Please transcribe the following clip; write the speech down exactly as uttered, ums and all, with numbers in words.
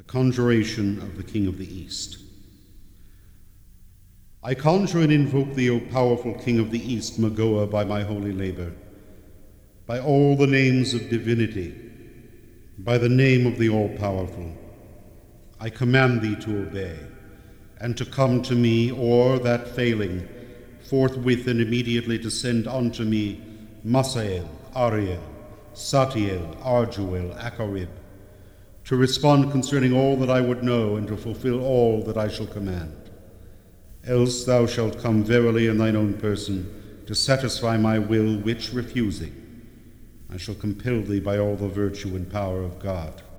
Conjuration of the King of the East. I conjure and invoke thee, O powerful King of the East, Magoa, by my holy labor, by all the names of divinity, by the name of the all-powerful. I command thee to obey, and to come to me, or that failing, forthwith and immediately to send unto me Masael, Ariel, Satiel, Arjuel, Acharib, to respond concerning all that I would know, and to fulfill all that I shall command. Else thou shalt come verily in thine own person, to satisfy my will, which, refusing, I shall compel thee by all the virtue and power of God.